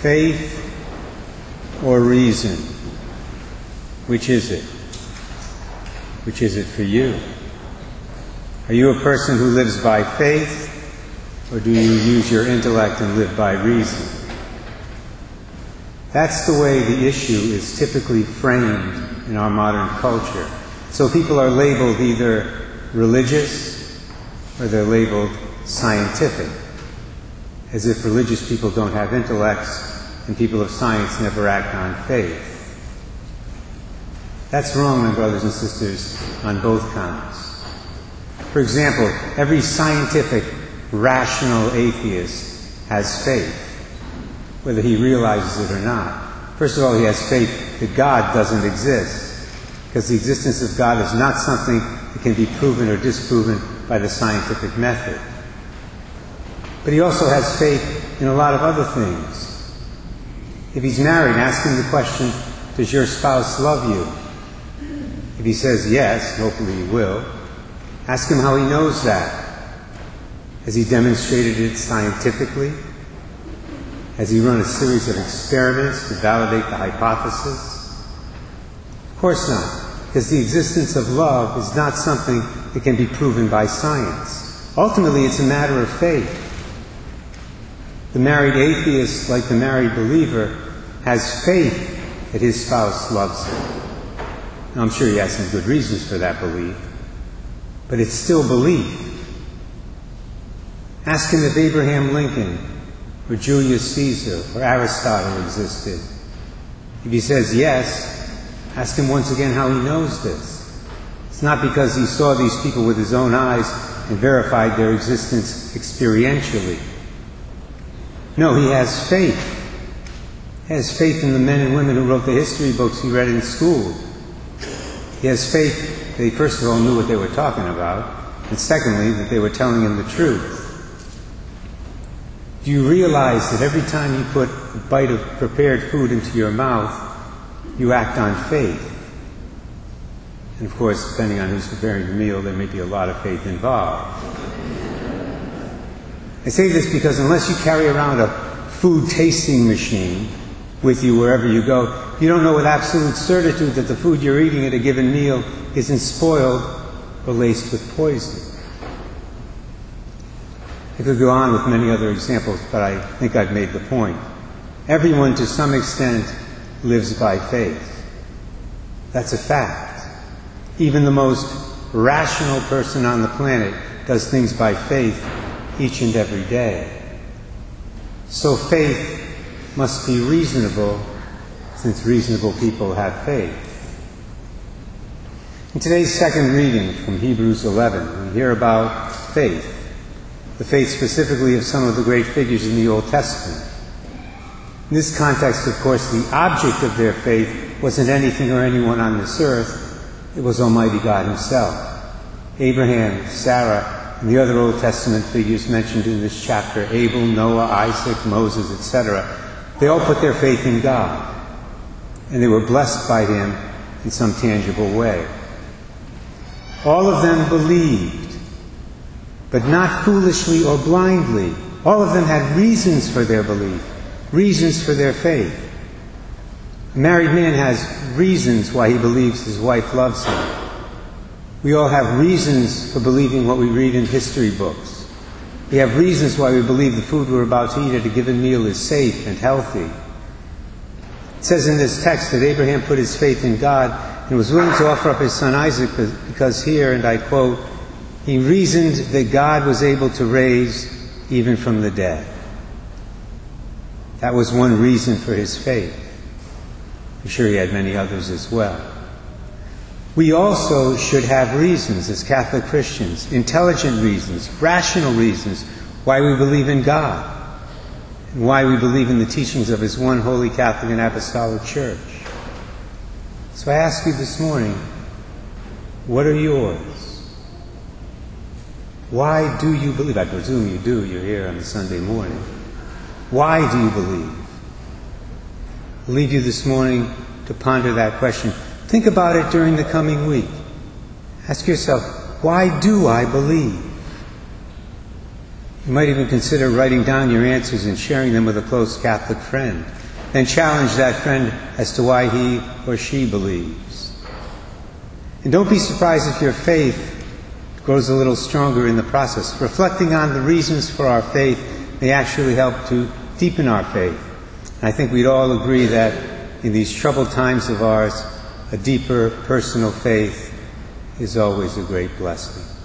Faith or reason? Which is it? Which is it for you? Are you a person who lives by faith, or do you use your intellect and live by reason? That's the way the issue is typically framed in our modern culture. So people are labeled either religious or they're labeled scientific, as if religious people don't have intellects and people of science never act on faith. That's wrong, my brothers and sisters, on both counts. For example, every scientific, rational atheist has faith, whether he realizes it or not. First of all, he has faith that God doesn't exist, because the existence of God is not something that can be proven or disproven by the scientific method. But he also has faith in a lot of other things. If he's married, ask him the question, does your spouse love you? If he says yes, hopefully he will, ask him how he knows that. Has he demonstrated it scientifically? Has he run a series of experiments to validate the hypothesis? Of course not, because the existence of love is not something that can be proven by science. Ultimately, it's a matter of faith. The married atheist, like the married believer, has faith that his spouse loves him. Now, I'm sure he has some good reasons for that belief, but it's still belief. Ask him if Abraham Lincoln or Julius Caesar or Aristotle existed. If he says yes, ask him once again how he knows this. It's not because he saw these people with his own eyes and verified their existence experientially. No, he has faith. He has faith in the men and women who wrote the history books he read in school. He has faith that he first of all knew what they were talking about, and secondly, that they were telling him the truth. Do you realize that every time you put a bite of prepared food into your mouth, you act on faith? And of course, depending on who's preparing the meal, there may be a lot of faith involved. I say this because unless you carry around a food tasting machine with you wherever you go, you don't know with absolute certitude that the food you're eating at a given meal isn't spoiled or laced with poison. I could go on with many other examples, but I think I've made the point. Everyone, to some extent, lives by faith. That's a fact. Even the most rational person on the planet does things by faith each and every day. So faith must be reasonable, since reasonable people have faith. In today's second reading from Hebrews 11, we hear about faith, the faith specifically of some of the great figures in the Old Testament. In this context, of course, the object of their faith wasn't anything or anyone on this earth. It was Almighty God Himself. Abraham, Sarah, and the other Old Testament figures mentioned in this chapter, Abel, Noah, Isaac, Moses, etc., they all put their faith in God, and they were blessed by Him in some tangible way. All of them believed, but not foolishly or blindly. All of them had reasons for their belief, reasons for their faith. A married man has reasons why he believes his wife loves him. We all have reasons for believing what we read in history books. We have reasons why we believe the food we're about to eat at a given meal is safe and healthy. It says in this text that Abraham put his faith in God and was willing to offer up his son Isaac because here, and I quote, he reasoned that God was able to raise even from the dead. That was one reason for his faith. I'm sure he had many others as well. We also should have reasons as Catholic Christians, intelligent reasons, rational reasons, why we believe in God and why we believe in the teachings of His one holy Catholic and Apostolic Church. So I ask you this morning, what are yours? Why do you believe? I presume you do. You're here on a Sunday morning. Why do you believe? I'll leave you this morning to ponder that question. Think about it during the coming week. Ask yourself, why do I believe? You might even consider writing down your answers and sharing them with a close Catholic friend. Then challenge that friend as to why he or she believes. And don't be surprised if your faith grows a little stronger in the process. Reflecting on the reasons for our faith may actually help to deepen our faith. And I think we'd all agree that in these troubled times of ours, a deeper personal faith is always a great blessing.